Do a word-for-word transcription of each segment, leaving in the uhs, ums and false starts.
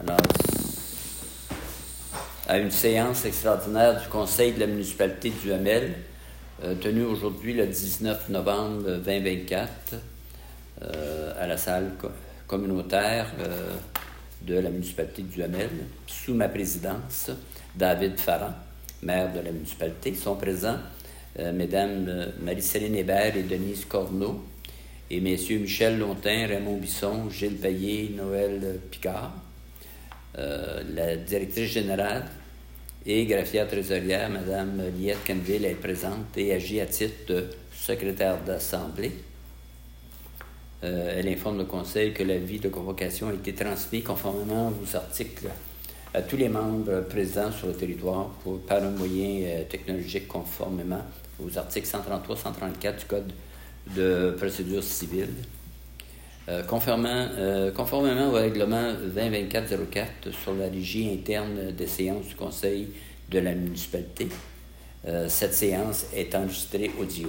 Alors, à une séance extraordinaire du Conseil de la municipalité du Hamel, euh, tenue aujourd'hui le dix-neuf novembre vingt vingt-quatre, euh, à la salle co- communautaire euh, de la municipalité du Hamel, sous ma présidence, David Farran, maire de la municipalité. Sont présents euh, Mesdames euh, Marie-Céline Hébert et Denise Corneau, et Messieurs Michel Lontin, Raymond Bisson, Gilles Payet, Noël Picard, euh, la directrice générale et greffière trésorière, Mme Liette Canville, est présente et agit à titre de secrétaire d'Assemblée. Euh, elle informe le Conseil que l'avis de convocation a été transmis conformément aux articles à tous les membres présents sur le territoire pour, par un moyen euh, technologique conformément aux articles cent trente-trois cent trente-quatre du Code de procédure civile. Euh, conformément, euh, conformément au règlement vingt vingt-quatre zéro quatre sur la régie interne des séances du Conseil de la municipalité, euh, cette séance est enregistrée audio.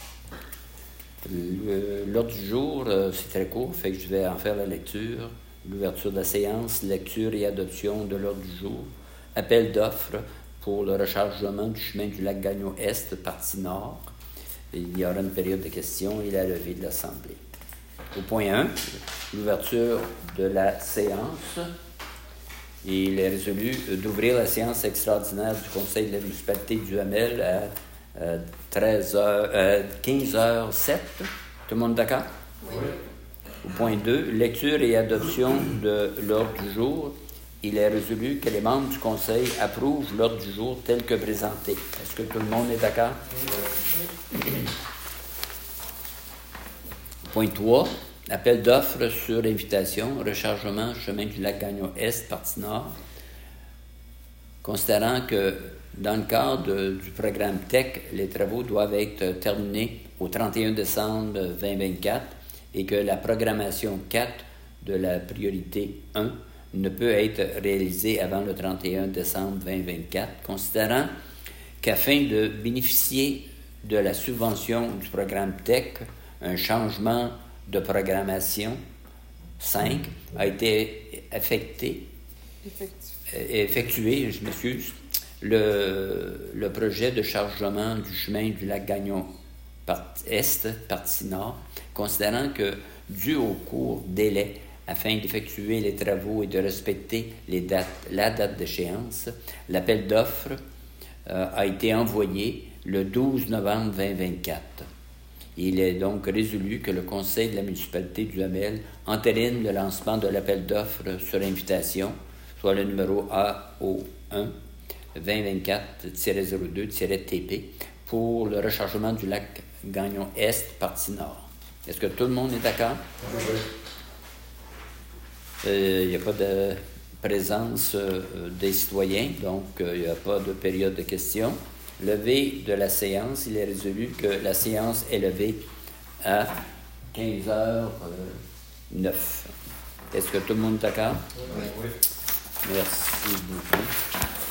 Le, l'ordre du jour, euh, c'est très court, fait que je vais en faire la lecture. L'ouverture de la séance, lecture et adoption de l'ordre du jour, appel d'offres pour le rechargement du chemin du lac Gagnon-Est, partie nord. Il y aura une période de questions et la levée de l'Assemblée. Au point un, l'ouverture de la séance. Il est résolu d'ouvrir la séance extraordinaire du Conseil de la municipalité du Hamel à euh, treize heures, euh, quinze heures sept. Tout le monde d'accord? Oui. Au point deux, lecture et adoption de l'ordre du jour. Il est résolu que les membres du Conseil approuvent l'ordre du jour tel que présenté. Est-ce que tout le monde est d'accord? Oui. Point trois, appel d'offres sur invitation, rechargement chemin du lac Gagnon-Est, partie nord. Considérant que dans le cadre de, du programme T E C, les travaux doivent être terminés au trente et un décembre vingt vingt-quatre et que la programmation quatre de la priorité un ne peut être réalisée avant le trente et un décembre vingt vingt-quatre, considérant qu'afin de bénéficier de la subvention du programme T E C, un changement de programmation cinq a été affecté, effectué, effectué je m'excuse, le, le projet de chargement du chemin du lac Gagnon part, Est, partie nord, considérant que, dû au court délai afin d'effectuer les travaux et de respecter les dates, la date d'échéance, l'appel d'offres euh, a été envoyé le douze novembre vingt vingt-quatre. Il est donc résolu que le Conseil de la municipalité du Hamel entérine le lancement de l'appel d'offres sur invitation, soit le numéro A O un vingt vingt-quatre zéro deux T P, pour le rechargement du lac Gagnon-Est, partie nord. Est-ce que tout le monde est d'accord? Oui. Euh, il n'y a pas de présence euh, des citoyens, donc euh, il n'y a pas de période de questions. Levée de la séance, il est résolu que la séance est levée à quinze heures neuf. Est-ce que tout le monde est d'accord? Oui. Merci beaucoup.